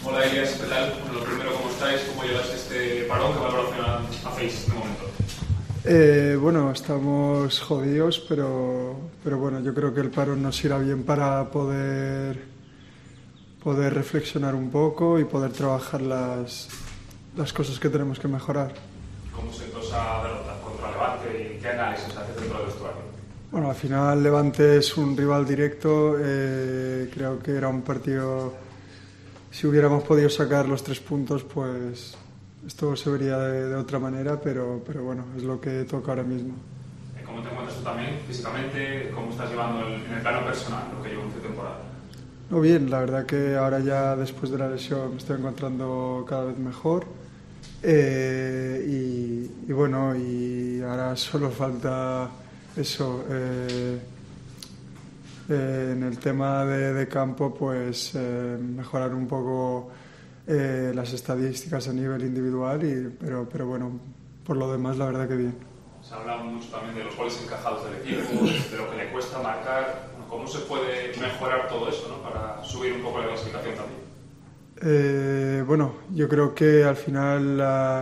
Hola Elias, ¿qué tal? Bueno, lo primero, ¿cómo estáis? ¿Cómo llevas este parón? ¿Qué valoración hacéis de momento? Bueno, estamos jodidos, pero bueno, yo creo que el parón nos irá bien para poder reflexionar un poco y poder trabajar las cosas que tenemos que mejorar. ¿Cómo se dio esa derrota contra Levante y qué análisis haces dentro del vestuario? Bueno, al final Levante es un rival directo, creo que era un partido, si hubiéramos podido sacar los 3 puntos, pues esto se vería de otra manera, pero bueno, es lo que toca ahora mismo. ¿Cómo te encuentras tú también físicamente? ¿Cómo estás llevando en el plano personal lo que llevo en esta temporada? No, bien, la verdad que ahora ya después de la lesión me estoy encontrando cada vez mejor y bueno, y ahora solo falta eso, en el tema de campo, pues mejorar un poco las estadísticas a nivel individual, pero bueno, por lo demás la verdad que bien. Se ha hablado mucho también de los goles encajados del equipo, de lo que le cuesta marcar. ¿Cómo se puede mejorar todo eso, ¿no? Para subir un poco la clasificación también? Bueno, yo creo que al final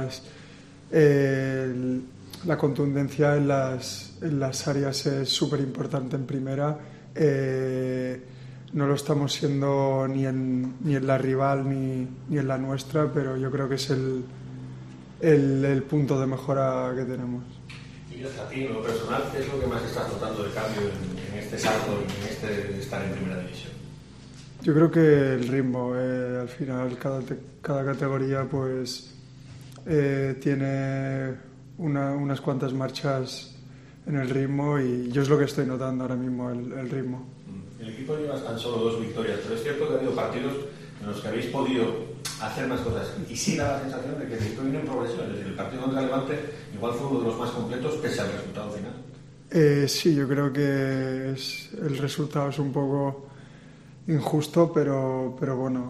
la contundencia en las áreas es súper importante en primera. No lo estamos siendo ni en la rival ni en la nuestra, pero yo creo que es el punto de mejora que tenemos. Y a ti, en lo personal, ¿qué es lo que más estás notando de cambio en este salto, en este estar en primera división? Yo creo que el ritmo, al final cada categoría pues tiene unas cuantas marchas en el ritmo y yo es lo que estoy notando ahora mismo, el ritmo. El equipo lleva tan solo 2 victorias, pero es cierto que ha habido partidos en los que habéis podido hacer más cosas y sí da la sensación de que el equipo viene en progresión, es decir, el partido contra Levante igual fue uno de los más completos pese al resultado final. Sí, yo creo que el resultado es un poco injusto, pero bueno,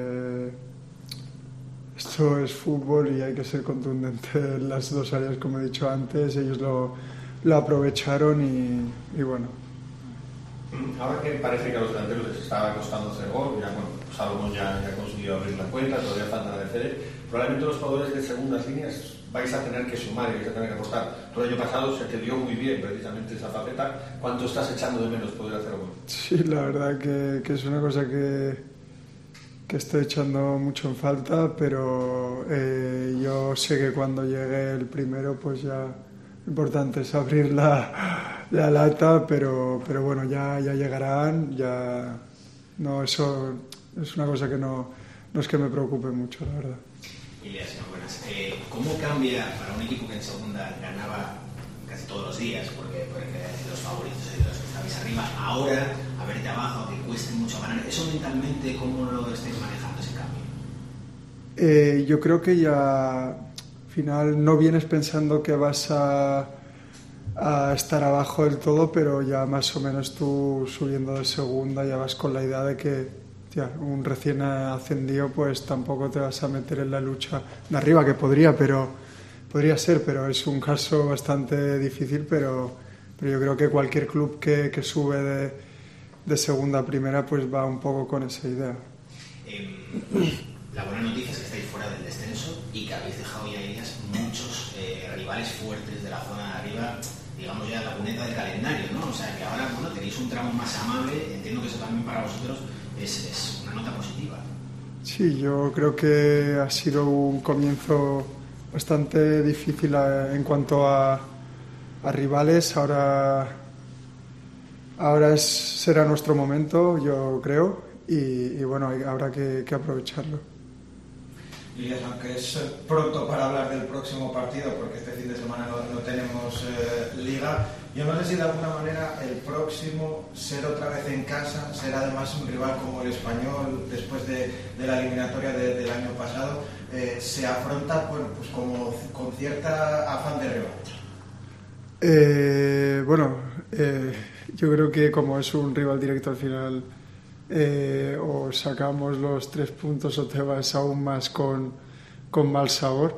esto es fútbol y hay que ser contundente en las dos áreas, como he dicho antes. Ellos lo aprovecharon y bueno. Ahora que parece que a los delanteros les estaba costando hacer gol, ya bueno, Salomón ya consiguió abrir la cuenta, todavía falta la de Fede, probablemente los jugadores de segundas líneas vais a tener que sumar y vais a tener que aportar. Todo el año pasado se te dio muy bien precisamente esa faceta. ¿Cuánto estás echando de menos poder hacer gol? Sí, la verdad que es una cosa que estoy echando mucho en falta, pero yo sé que cuando llegue el primero, pues ya lo importante es abrir la lata, pero bueno, ya llegarán, ya no, eso es una cosa que no es que me preocupe mucho, la verdad. Elias, buenas. ¿Cómo cambia para un equipo que en segunda ganaba casi todos los días, porque los favoritos y los que estabais arriba, ahora a verte abajo, que cueste mucho ganar? ¿Eso mentalmente cómo lo estáis manejando, ese cambio? Yo creo que ya al final no vienes pensando que vas a estar abajo del todo, pero ya más o menos tú subiendo de segunda ya vas con la idea de que un recién ascendido pues tampoco te vas a meter en la lucha de arriba, que podría ser, pero es un caso bastante difícil, pero yo creo que cualquier club que sube de segunda a primera pues va un poco con esa idea. La buena noticia es que estáis fuera del descenso y que habéis dejado ya ellas muchos rivales fuertes de la zona de arriba, digamos ya la cuneta del calendario, ¿no? O sea que ahora tenéis un tramo más amable, entiendo que eso también para vosotros es una nota positiva. Sí, yo creo que ha sido un comienzo bastante difícil en cuanto a rivales. Ahora será nuestro momento, yo creo, y bueno, habrá que aprovecharlo. Y aunque es pronto para hablar del próximo partido, porque este fin de semana no tenemos liga, yo no sé si de alguna manera el próximo, ser otra vez en casa, ser además un rival como el Español después de la eliminatoria del año pasado, se afronta pues como con cierta afán de revancha. Yo creo que como es un rival directo al final, o sacamos los 3 puntos o te vas aún más con mal sabor,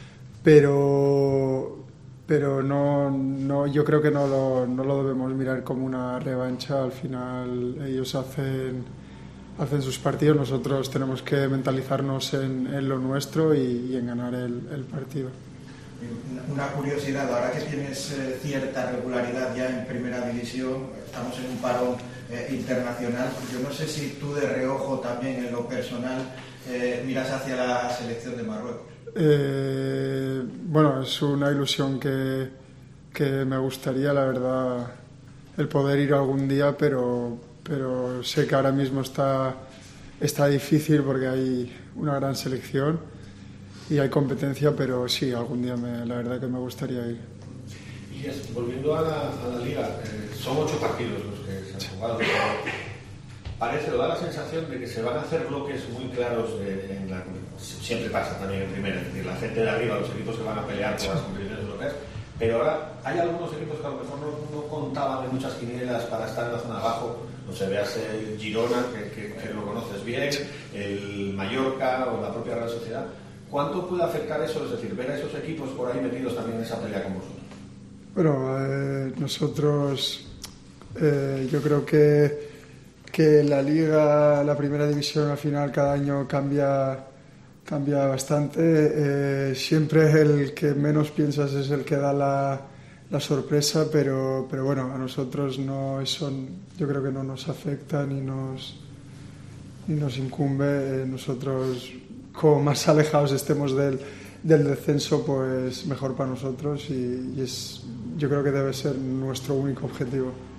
pero no, yo creo que no lo debemos mirar como una revancha. Al final ellos hacen hacen sus partidos, nosotros tenemos que mentalizarnos en lo nuestro y en ganar el partido. Una curiosidad, ahora que tienes cierta regularidad ya en primera división, estamos en un parón internacional, yo no sé si tú de reojo también en lo personal miras hacia la selección de Marruecos. Bueno, es una ilusión que me gustaría, la verdad, el poder ir algún día, pero sé que ahora mismo está difícil porque hay una gran selección y hay competencia, pero sí, algún día la verdad que me gustaría ir. Y volviendo a la Liga, son 8 partidos los que se han jugado. Da la sensación de que se van a hacer bloques muy claros siempre pasa también en primera, es decir, la gente de arriba, los equipos que van a pelear por las competiciones europeas, pero ahora hay algunos equipos que a lo mejor no contaban en muchas quinielas para estar en la zona de abajo, no sé, veas el Girona, que lo conoces bien, el Mallorca o la propia Real Sociedad. ¿Cuánto puede afectar eso? Es decir, ver a esos equipos por ahí metidos también en esa pelea con vosotros. Bueno, nosotros yo creo que la Liga, la primera división al final cada año cambia bastante. Siempre el que menos piensas es el que da la sorpresa, pero bueno, a nosotros no, eso yo creo que no nos afecta ni nos incumbe. Nosotros, como más alejados estemos del descenso, pues mejor para nosotros y yo creo que debe ser nuestro único objetivo.